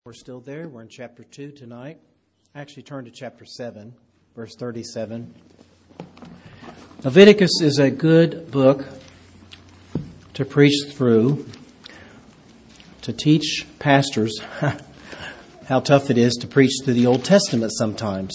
We're still there. We're in chapter 2 tonight. Actually, turn to chapter 7, verse 37. Leviticus is a good book to preach through, to teach pastors how tough it is to preach through the Old Testament sometimes.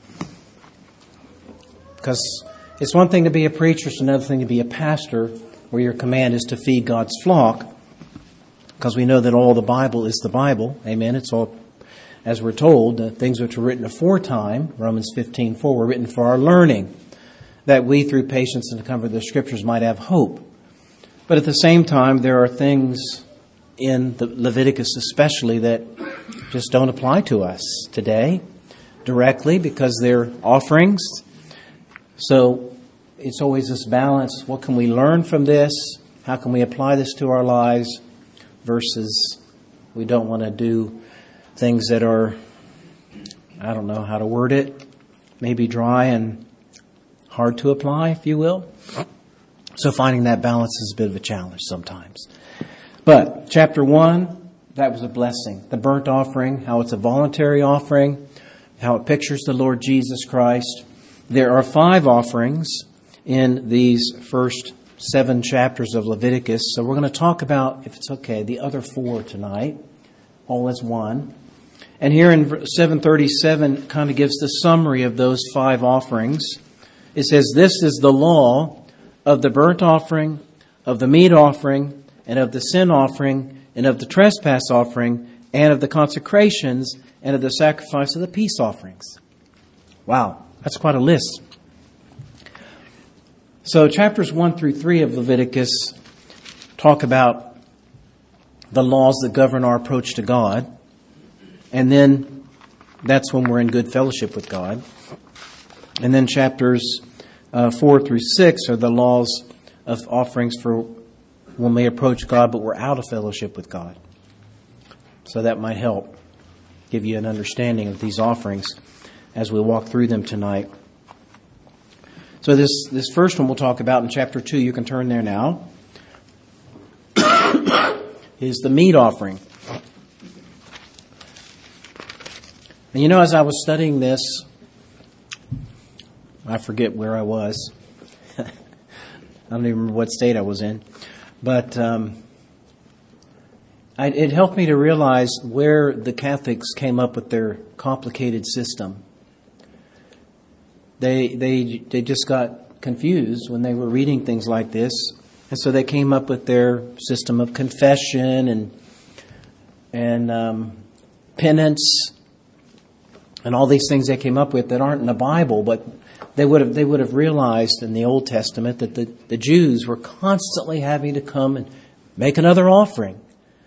Because it's one thing to be a preacher, it's another thing to be a pastor, where your command is to feed God's flock. Because we know that all the Bible is the Bible. Amen. It's all, as we're told, the things which were written aforetime, Romans 15:4, were written for our learning, that we through patience and the comfort of the Scriptures might have hope. But at the same time, there are things in the Leviticus especially that just don't apply to us today directly because they're offerings. So it's always this balance. What can we learn from this? How can we apply this to our lives? Versus we don't want to do things that are, I don't know how to word it, maybe dry and hard to apply, if you will. So finding that balance is a bit of a challenge sometimes. But chapter 1, that was a blessing. The burnt offering, how it's a voluntary offering, how it pictures the Lord Jesus Christ. There are 5 offerings in these first 7 chapters of Leviticus. So we're going to talk about, if it's okay, the other 4 tonight, all as one. And here in 737 kind of gives the summary of those 5 offerings. It says, "This is the law of the burnt offering, of the meat offering, and of the sin offering, and of the trespass offering, and of the consecrations, and of the sacrifice of the peace offerings." Wow, that's quite a list. So chapters 1 through 3 of Leviticus talk about the laws that govern our approach to God. And then that's when we're in good fellowship with God. And then chapters 4 through 6 are the laws of offerings for when we approach God, but we're out of fellowship with God. So that might help give you an understanding of these offerings as we walk through them tonight. So this first one we'll talk about in chapter 2, you can turn there now, is the meat offering. And you know, as I was studying this, I forget where I was. I don't even remember what state I was in. But it helped me to realize where the Catholics came up with their complicated system. They just got confused when they were reading things like this. And so they came up with their system of confession and penance and all these things they came up with that aren't in the Bible, but they would have realized in the Old Testament that the Jews were constantly having to come and make another offering.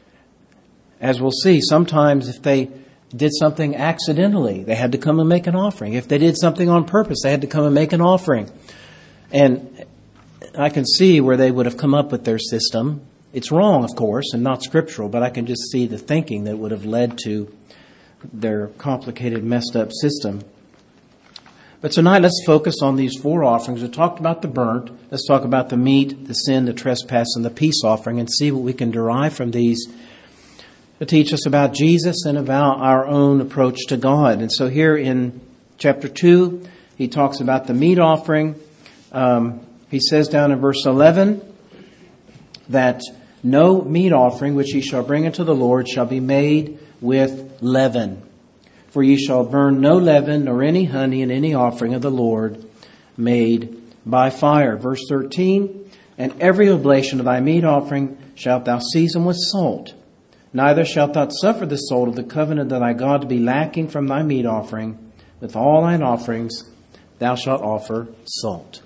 As we'll see, sometimes if they did something accidentally, they had to come and make an offering. If they did something on purpose, they had to come and make an offering. And I can see where they would have come up with their system. It's wrong, of course, and not scriptural, but I can just see the thinking that would have led to their complicated, messed up system. But tonight, let's focus on these 4 offerings. We talked about the burnt. Let's talk about the meat, the sin, the trespass, and the peace offering, and see what we can derive from these to teach us about Jesus and about our own approach to God. And so here in chapter 2, he talks about the meat offering. He says down in verse 11 that no meat offering which ye shall bring unto the Lord shall be made with leaven. For ye shall burn no leaven nor any honey in any offering of the Lord made by fire. Verse 13, "And every oblation of thy meat offering shalt thou season with salt. Neither shalt thou suffer the salt of the covenant of thy God to be lacking from thy meat offering. With all thine offerings thou shalt offer salt."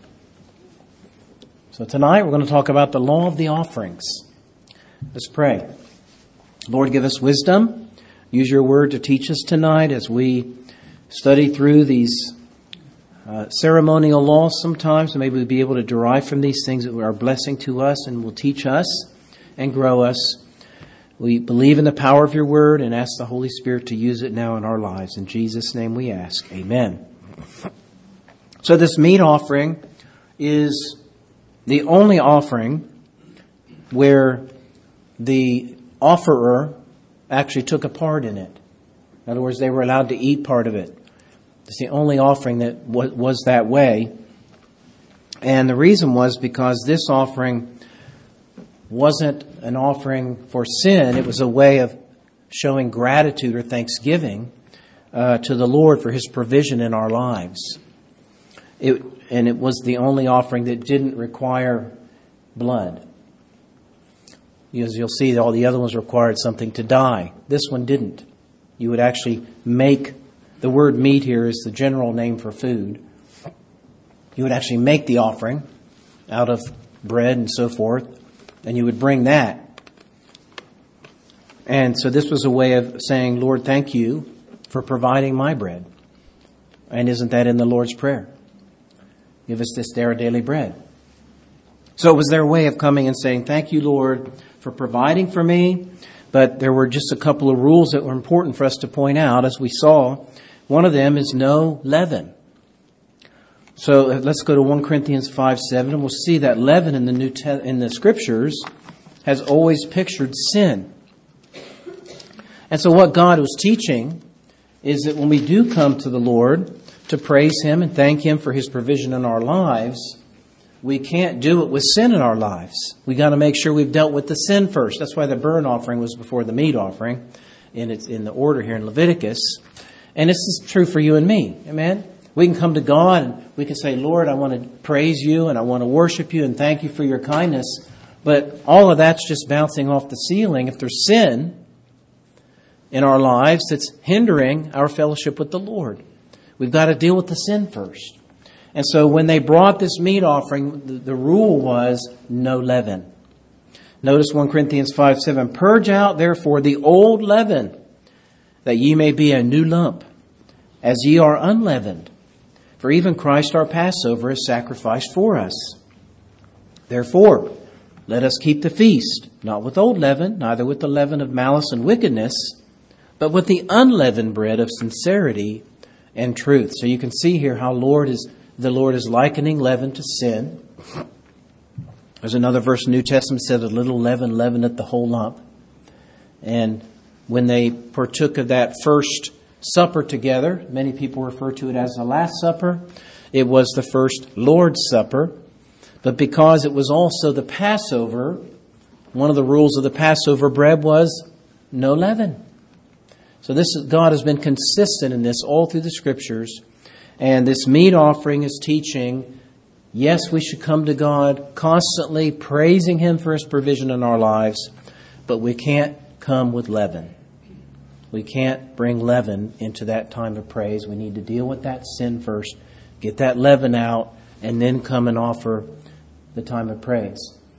So tonight we're going to talk about the law of the offerings. Let's pray. Lord, give us wisdom. Use your word to teach us tonight as we study through these ceremonial laws sometimes. And maybe we'll be able to derive from these things that are a blessing to us and will teach us and grow us. We believe in the power of your word and ask the Holy Spirit to use it now in our lives. In Jesus' name we ask. Amen. So this meat offering is the only offering where the offerer actually took a part in it. In other words, they were allowed to eat part of it. It's the only offering that was that way. And the reason was because this offering wasn't an offering for sin. It was a way of showing gratitude or thanksgiving to the Lord for His provision in our lives. And it was the only offering that didn't require blood. As you'll see, all the other ones required something to die. This one didn't. You would actually make, the word meat here is the general name for food. You would actually make the offering out of bread and so forth, and you would bring that. And so this was a way of saying, Lord, thank you for providing my bread. And isn't that in the Lord's Prayer? Give us this day our daily bread. So it was their way of coming and saying, thank you, Lord, for providing for me. But there were just a couple of rules that were important for us to point out, as we saw. One of them is no leaven. So let's go to 1 Corinthians 5:7, and we'll see that leaven in the Scriptures has always pictured sin. And so what God was teaching is that when we do come to the Lord to praise Him and thank Him for His provision in our lives, we can't do it with sin in our lives. We got to make sure we've dealt with the sin first. That's why the burnt offering was before the meat offering, and it's in the order here in Leviticus. And this is true for you and me. Amen? We can come to God and we can say, Lord, I want to praise you and I want to worship you and thank you for your kindness. But all of that's just bouncing off the ceiling if there's sin in our lives that's hindering our fellowship with the Lord. We've got to deal with the sin first. And so when they brought this meat offering, the rule was no leaven. Notice 1 Corinthians 5:7, purge out therefore the old leaven, that ye may be a new lump, as ye are unleavened. For even Christ our Passover is sacrificed for us. Therefore, let us keep the feast, not with old leaven, neither with the leaven of malice and wickedness, but with the unleavened bread of sincerity and truth. So you can see here how the Lord is likening leaven to sin. There's another verse in the New Testament that says, a little leaven leaveneth the whole lump. And when they partook of that first supper together, many people refer to it as the Last Supper. It was the first Lord's Supper. But because it was also the Passover, one of the rules of the Passover bread was no leaven. So God has been consistent in this all through the Scriptures. And this meat offering is teaching, yes, we should come to God constantly praising Him for His provision in our lives, but we can't come with leaven. We can't bring leaven into that time of praise. We need to deal with that sin first, get that leaven out, and then come and offer the time of praise.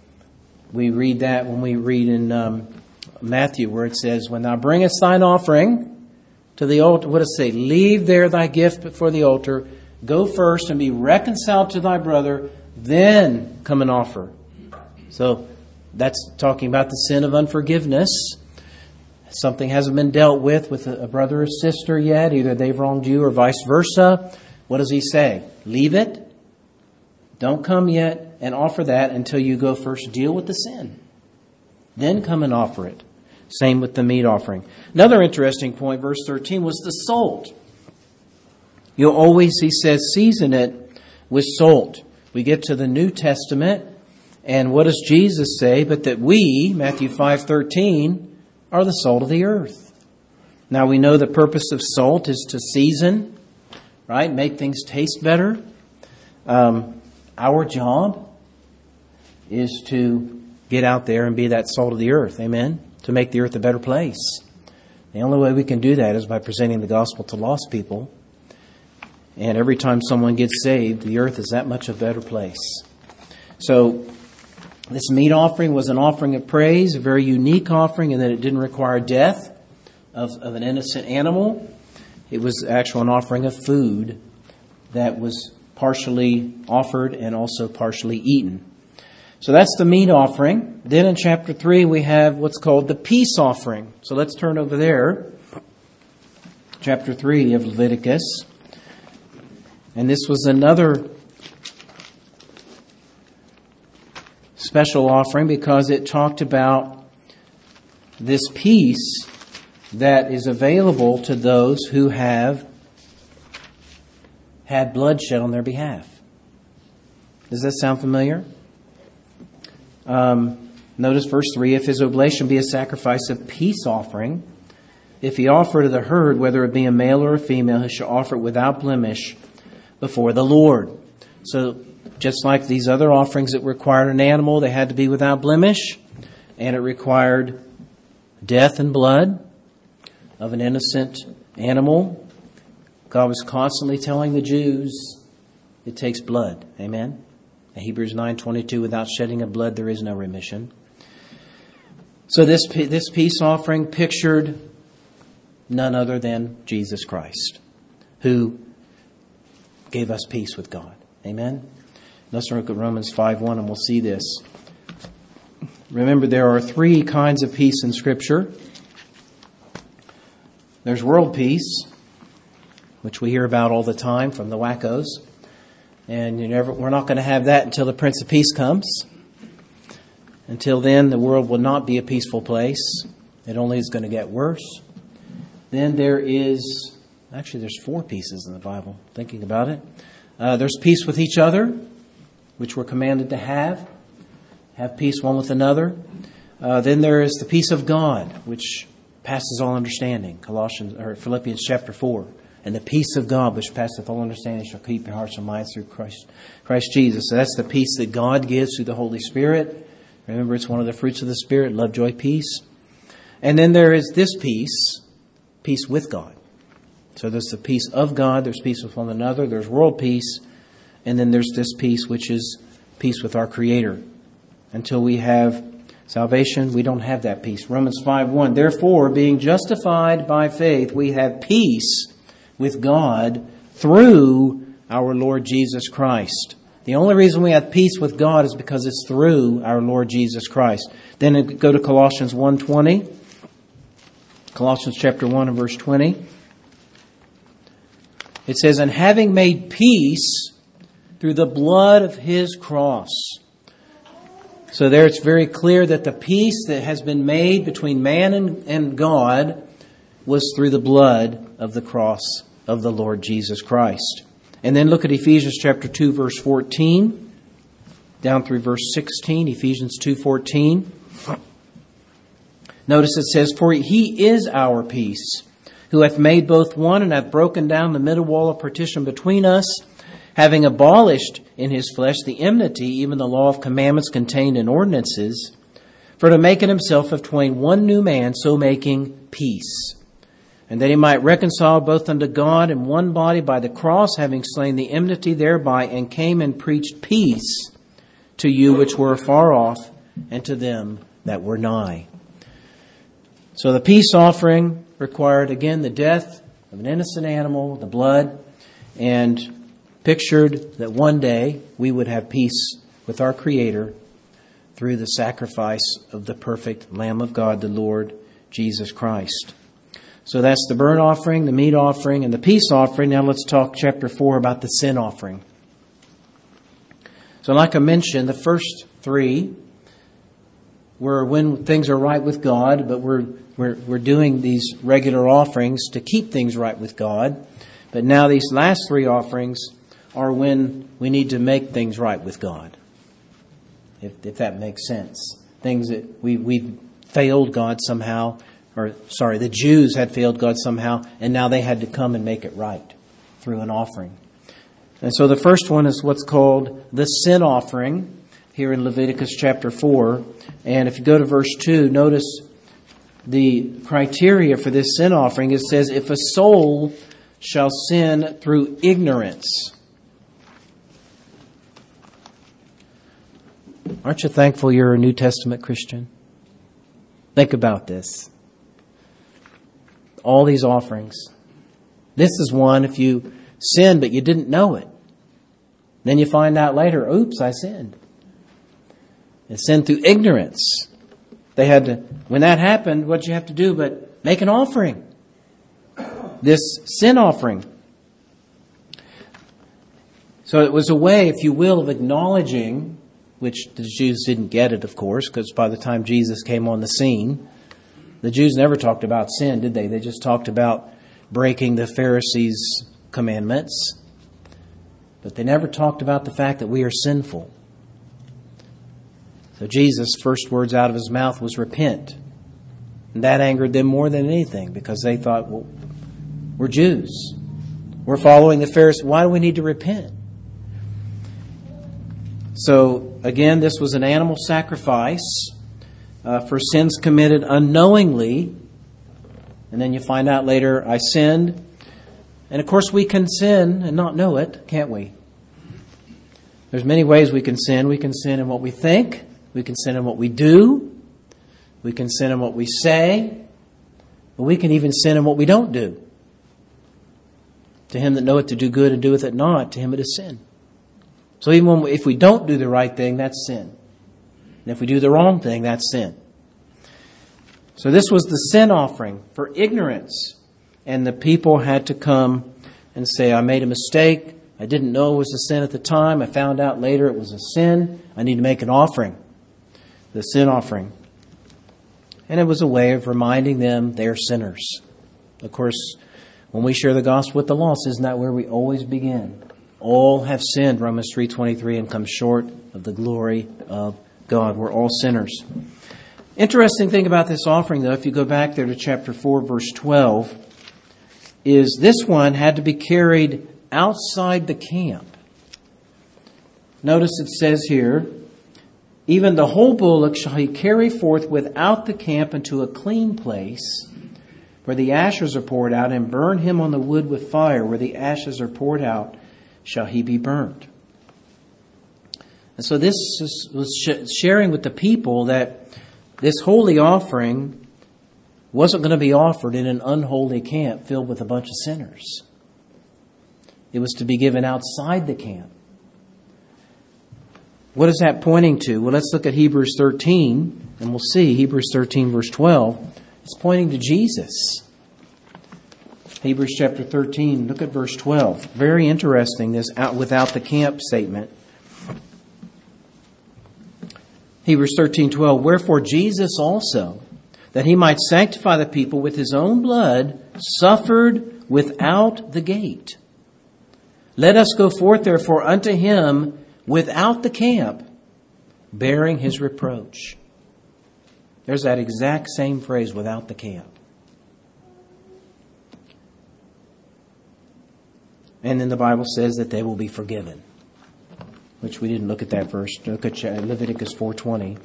We read that when we read in Matthew, where it says, when thou bringest thine offering to the altar, what does it say? Leave there thy gift before the altar. Go first and be reconciled to thy brother, then come and offer. So that's talking about the sin of unforgiveness. Something hasn't been dealt with a brother or sister yet. Either they've wronged you or vice versa. What does he say? Leave it. Don't come yet and offer that until you go first deal with the sin. Then come and offer it. Same with the meat offering. Another interesting point, verse 13, was the salt. You'll always, he says, season it with salt. We get to the New Testament, and what does Jesus say? But that we, Matthew 5:13, are the salt of the earth. Now we know the purpose of salt is to season, right? Make things taste better. Our job is to get out there and be that salt of the earth. Amen? To make the earth a better place. The only way we can do that is by presenting the gospel to lost people. And every time someone gets saved, the earth is that much a better place. So this meat offering was an offering of praise, a very unique offering in that it didn't require death of an innocent animal. It was actually an offering of food that was partially offered and also partially eaten. So that's the meat offering. Then in chapter 3 we have what's called the peace offering. So let's turn over there. Chapter 3 of Leviticus. And this was another special offering because it talked about this peace that is available to those who have had bloodshed on their behalf. Does that sound familiar? Notice verse 3, if his oblation be a sacrifice of peace offering, if he offer to the herd, whether it be a male or a female, he shall offer it without blemish before the Lord. So just like these other offerings that required an animal, they had to be without blemish, and it required death and blood of an innocent animal. God was constantly telling the Jews, it takes blood. Amen? In Hebrews 9:22, without shedding of blood there is no remission. So this peace offering pictured none other than Jesus Christ, who gave us peace with God. Amen? Let's look at Romans 5:1 and we'll see this. Remember, there are three kinds of peace in Scripture. There's world peace, which we hear about all the time from the wackos. And we're not going to have that until the Prince of Peace comes. Until then, the world will not be a peaceful place. It only is going to get worse. Then there's four pieces in the Bible, thinking about it. There's peace with each other, which we're commanded to have peace one with another. Then there is the peace of God, which passes all understanding, Philippians chapter 4. And the peace of God, which passeth all understanding, shall keep your hearts and minds through Christ Jesus. So that's the peace that God gives through the Holy Spirit. Remember, it's one of the fruits of the Spirit, love, joy, peace. And then there is this peace with God. So there's the peace of God, there's peace with one another, there's world peace, and then there's this peace which is peace with our Creator. Until we have salvation, we don't have that peace. Romans 5:1, therefore, being justified by faith, we have peace with God through our Lord Jesus Christ. The only reason we have peace with God is because it's through our Lord Jesus Christ. Then go to Colossians 1:20. Colossians chapter 1 and verse 20. It says, and having made peace through the blood of his cross. So there it's very clear that the peace that has been made between man and God was through the blood of the cross of the Lord Jesus Christ. And then look at Ephesians chapter 2, verse 14, down through verse 16, Ephesians 2:14. Notice it says, for he is our peace, who hath made both one and hath broken down the middle wall of partition between us, having abolished in his flesh the enmity, even the law of commandments contained in ordinances, for to make in himself of twain one new man, so making peace. And that he might reconcile both unto God in one body by the cross, having slain the enmity thereby, and came and preached peace to you which were afar off, and to them that were nigh. So the peace offering required, again, the death of an innocent animal, the blood, and pictured that one day we would have peace with our Creator through the sacrifice of the perfect Lamb of God, the Lord Jesus Christ. So that's the burnt offering, the meat offering, and the peace offering. Now let's talk chapter 4 about the sin offering. So like I mentioned, the first three were when things are right with God, but we're doing these regular offerings to keep things right with God. But now these last three offerings are when we need to make things right with God, if that makes sense. Things that we've failed God somehow. The Jews had failed God somehow, and now they had to come and make it right through an offering. And so the first one is what's called the sin offering here in Leviticus chapter 4. And if you go to verse 2, notice the criteria for this sin offering. It says, if a soul shall sin through ignorance. Aren't you thankful you're a New Testament Christian? Think about this. All these offerings. This is one if you sin but you didn't know it. Then you find out later, oops, I sinned. And sinned through ignorance. They had to, when that happened, what did you have to do but make an offering? This sin offering. So it was a way, if you will, of acknowledging, which the Jews didn't get it, of course, because by the time Jesus came on the scene, The Jews never talked about sin, did they? They just talked about breaking the Pharisees' commandments. But they never talked about the fact that we are sinful. So Jesus' first words out of his mouth was repent. And that angered them more than anything because they thought, well, we're Jews. We're following the Pharisees. Why do we need to repent? So, again, this was an animal sacrifice for sins committed unknowingly. And then you find out later, I sinned. And, of course, we can sin and not know it, can't we? There's many ways we can sin. We can sin in what we think. We can sin in what we do. We can sin in what we say. But we can even sin in what we don't do. To him that knoweth to do good and doeth it not, to him it is sin. So even if we don't do the right thing, that's sin. And if we do the wrong thing, that's sin. So this was the sin offering for ignorance. And the people had to come and say, I made a mistake. I didn't know it was a sin at the time. I found out later it was a sin. I need to make an offering. The sin offering. And it was a way of reminding them they're sinners. Of course, when we share the gospel with the lost, isn't that where we always begin? All have sinned, Romans 3:23, and come short of the glory of God. We're all sinners. Interesting thing about this offering, though, if you go back there to chapter 4, verse 12, is this one had to be carried outside the camp. Notice it says here, even the whole bullock shall he carry forth without the camp into a clean place, where the ashes are poured out, and burn him on the wood with fire. Where the ashes are poured out, shall he be burnt. And so this was sharing with the people that this holy offering wasn't going to be offered in an unholy camp filled with a bunch of sinners. It was to be given outside the camp. What is that pointing to? Well, let's look at Hebrews 13, and we'll see. Hebrews 13, verse 12. It's pointing to Jesus. Hebrews chapter 13, look at verse 12. Very interesting, this without the camp statement. Hebrews 13:12. Wherefore Jesus also, that he might sanctify the people with his own blood, suffered without the gate. Let us go forth therefore unto him without the camp, bearing his reproach. There's that exact same phrase, without the camp. And then the Bible says that they will be forgiven. Which we didn't look at that verse. Look at Leviticus 4:20.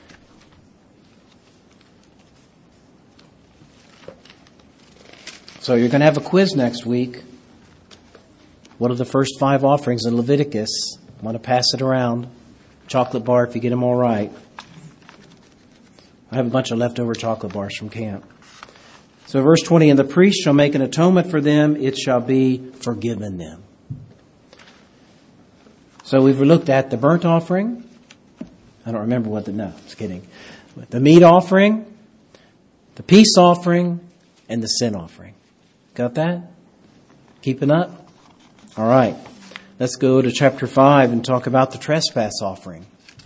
So you're going to have a quiz next week. What are the first 5 offerings in Leviticus? I want to pass it around. Chocolate bar if you get them all right. I have a bunch of leftover chocolate bars from camp. So verse 20, and the priest shall make an atonement for them, it shall be forgiven them. So we've looked at the burnt offering. I don't remember no, just kidding. The meat offering, the peace offering, and the sin offering. Got that? Keeping up? All right. Let's go to chapter 5 and talk about the trespass offering.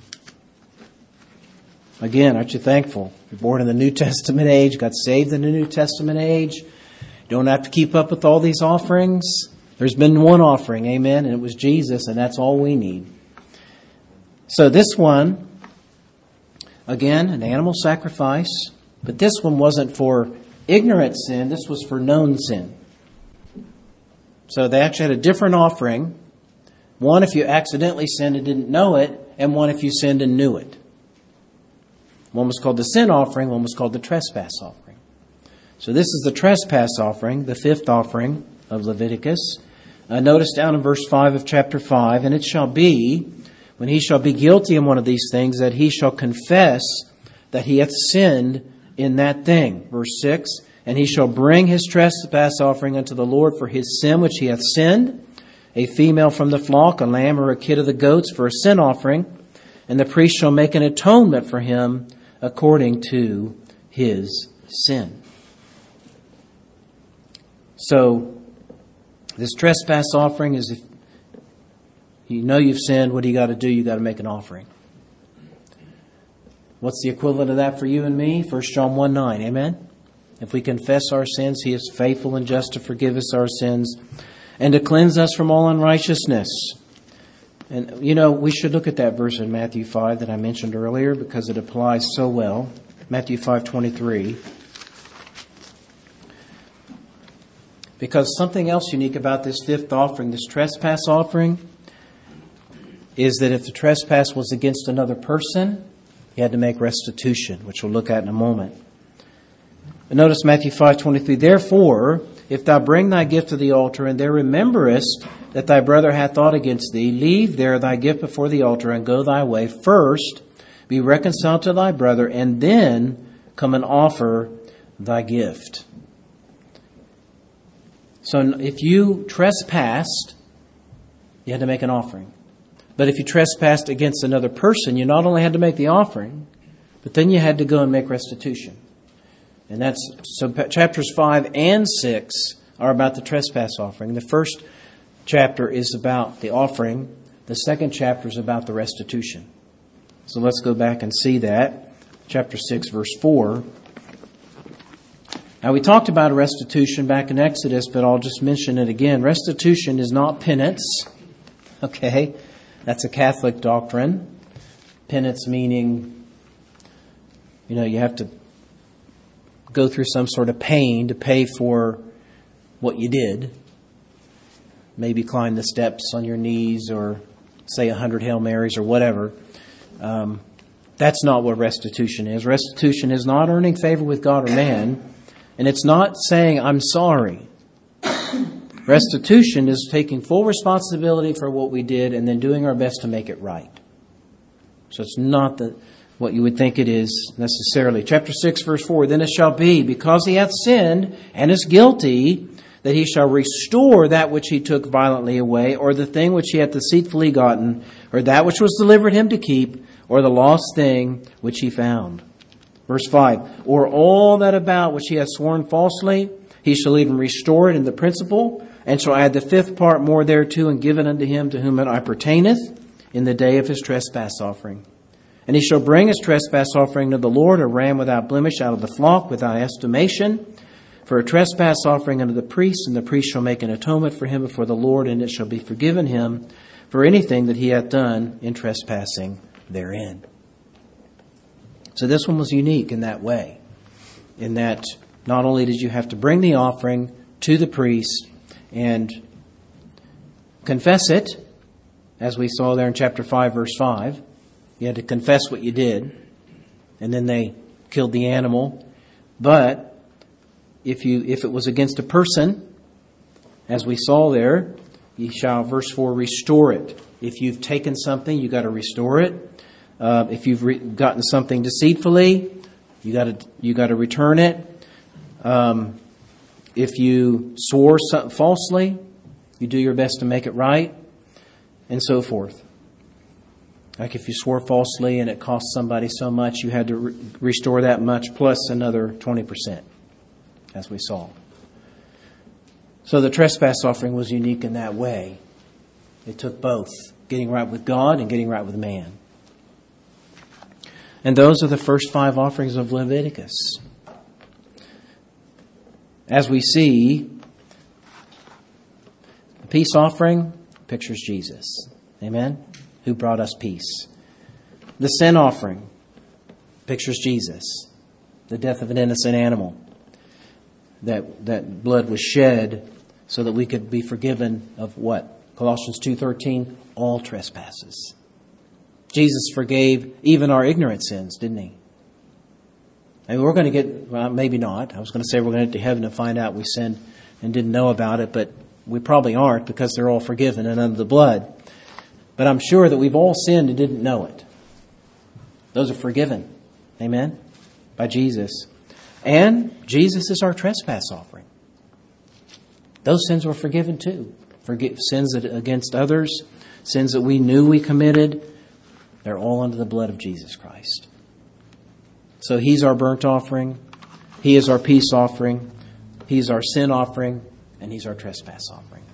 Again, aren't you thankful? You're born in the New Testament age, got saved in the New Testament age. You don't have to keep up with all these offerings. There's been one offering, amen, and it was Jesus, and that's all we need. So this one, again, an animal sacrifice, but this one wasn't for ignorant sin, this was for known sin. So they actually had a different offering. One if you accidentally sinned and didn't know it, and one if you sinned and knew it. One was called the sin offering, one was called the trespass offering. So this is the trespass offering, the 5th offering of Leviticus. Notice down in verse 5 of chapter 5, and it shall be, when he shall be guilty in one of these things, that he shall confess that he hath sinned in that thing. Verse 6, and he shall bring his trespass offering unto the Lord for his sin which he hath sinned, a female from the flock, a lamb or a kid of the goats for a sin offering, and the priest shall make an atonement for him according to his sin. So, this trespass offering is if you know you've sinned, what do you got to do? You got to make an offering. What's the equivalent of that for you and me? 1 John 1:9. Amen? If we confess our sins, He is faithful and just to forgive us our sins and to cleanse us from all unrighteousness. And, we should look at that verse in Matthew 5 that I mentioned earlier because it applies so well. Matthew 5:23. Because something else unique about this fifth offering, this trespass offering, is that if the trespass was against another person, you had to make restitution, which we'll look at in a moment. But notice Matthew 5:23. Therefore, if thou bring thy gift to the altar, and there rememberest that thy brother hath aught against thee, leave there thy gift before the altar, and go thy way. First, be reconciled to thy brother, and then come and offer thy gift. So if you trespassed, you had to make an offering. But if you trespassed against another person, you not only had to make the offering, but then you had to go and make restitution. And so chapters 5 and 6 are about the trespass offering. The first chapter is about the offering. The second chapter is about the restitution. So let's go back and see that. Chapter 6, verse 4. Now we talked about restitution back in Exodus, but I'll just mention it again. Restitution is not penance. Okay? That's a Catholic doctrine. Penance meaning, you have to go through some sort of pain to pay for what you did. Maybe climb the steps on your knees or say 100 Hail Marys or whatever. That's not what restitution is. Restitution is not earning favor with God or man, and it's not saying, I'm sorry. Restitution is taking full responsibility for what we did and then doing our best to make it right. So it's not what you would think it is necessarily. Chapter 6, verse 4, Then it shall be, because he hath sinned and is guilty, that he shall restore that which he took violently away, or the thing which he hath deceitfully gotten, or that which was delivered him to keep, or the lost thing which he found. Verse 5, Or all that about which he hath sworn falsely, he shall even restore it in the principal, and shall add the fifth part more thereto, and give it unto him to whom it appertaineth in the day of his trespass offering. And he shall bring his trespass offering to the Lord, a ram without blemish out of the flock, without estimation, for a trespass offering unto the priest, and the priest shall make an atonement for him before the Lord, and it shall be forgiven him for anything that he hath done in trespassing therein. So this one was unique in that way, in that not only did you have to bring the offering to the priest and confess it, as we saw there in chapter 5, verse 5, you had to confess what you did, and then they killed the animal. But if it was against a person, as we saw there, you shall, verse 4, restore it. If you've taken something, you got to restore it. If you've gotten something deceitfully, you got to return it. If you swore falsely, you do your best to make it right, and so forth. Like if you swore falsely and it cost somebody so much, you had to restore that much plus another 20%, as we saw. So the trespass offering was unique in that way. It took both, getting right with God and getting right with man. And those are the first 5 offerings of Leviticus. As we see, the peace offering pictures Jesus. Amen? Who brought us peace. The sin offering pictures Jesus. The death of an innocent animal. That blood was shed so that we could be forgiven of what? Colossians 2:13, all trespasses. Jesus forgave even our ignorant sins, didn't he? I mean, we're going to get, well, maybe not. I was going to say we're going to get to heaven and find out we sinned and didn't know about it, but we probably aren't because they're all forgiven and under the blood. But I'm sure that we've all sinned and didn't know it. Those are forgiven. Amen? By Jesus. And Jesus is our trespass offering. Those sins were forgiven too. Sins against others, sins that we knew we committed, they're all under the blood of Jesus Christ. So He's our burnt offering. He is our peace offering. He's our sin offering. And He's our trespass offering.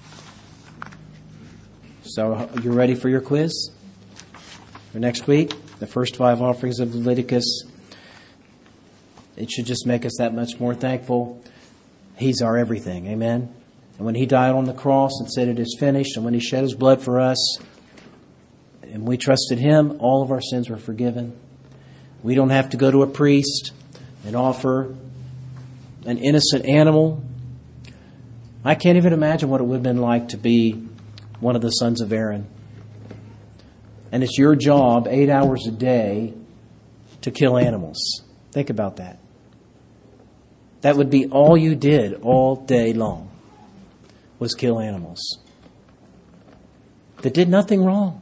So, you ready for your quiz for next week? the first 5 offerings of Leviticus. It should just make us that much more thankful. He's our everything. Amen. And when He died on the cross and said it is finished, and when He shed His blood for us, and we trusted Him, all of our sins were forgiven. We don't have to go to a priest and offer an innocent animal. I can't even imagine what it would have been like to be one of the sons of Aaron. And it's your job 8 hours a day to kill animals. Think about that. That would be all you did all day long, was kill animals that did nothing wrong.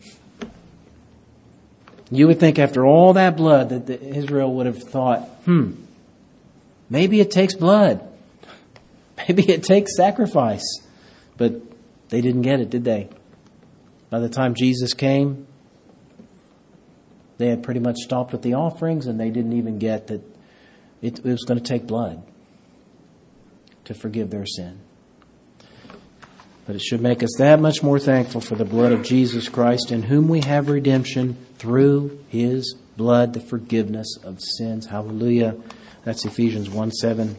You would think after all that blood that Israel would have thought, maybe it takes blood. Maybe it takes sacrifice. But they didn't get it, did they? By the time Jesus came, they had pretty much stopped with the offerings, and they didn't even get that it was going to take blood to forgive their sin. But it should make us that much more thankful for the blood of Jesus Christ, in whom we have redemption through His blood, the forgiveness of sins. Hallelujah. That's Ephesians 1:7.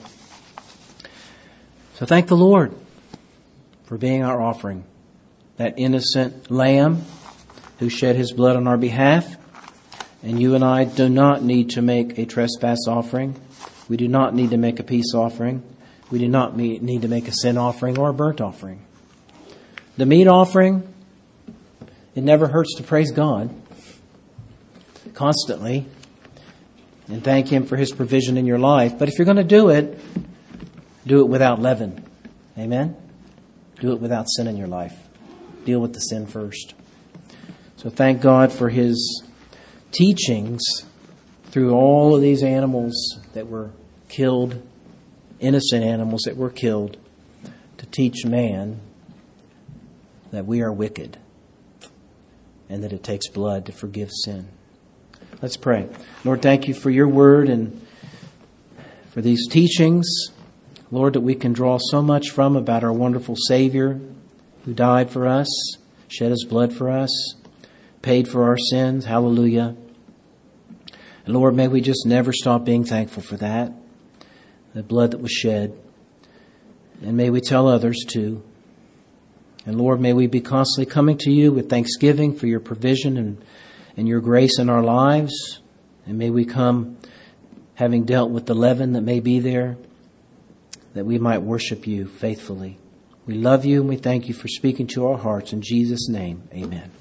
So thank the Lord for being our offering. That innocent lamb who shed His blood on our behalf. And you and I do not need to make a trespass offering. We do not need to make a peace offering. We do not need to make a sin offering or a burnt offering. The meat offering, it never hurts to praise God constantly and thank Him for His provision in your life. But if you're going to do it without leaven. Amen? Do it without sin in your life. Deal with the sin first. So thank God for His teachings through all of these animals that were killed, innocent animals that were killed, to teach man that we are wicked and that it takes blood to forgive sin. Let's pray. Lord, thank You for Your word and for these teachings, Lord, that we can draw so much from about our wonderful Savior who died for us, shed His blood for us, paid for our sins. Hallelujah. And Lord, may we just never stop being thankful for that, the blood that was shed. And may we tell others too. And Lord, may we be constantly coming to You with thanksgiving for Your provision and Your grace in our lives. And may we come having dealt with the leaven that may be there, that we might worship You faithfully. We love You and we thank You for speaking to our hearts. In Jesus' name, amen.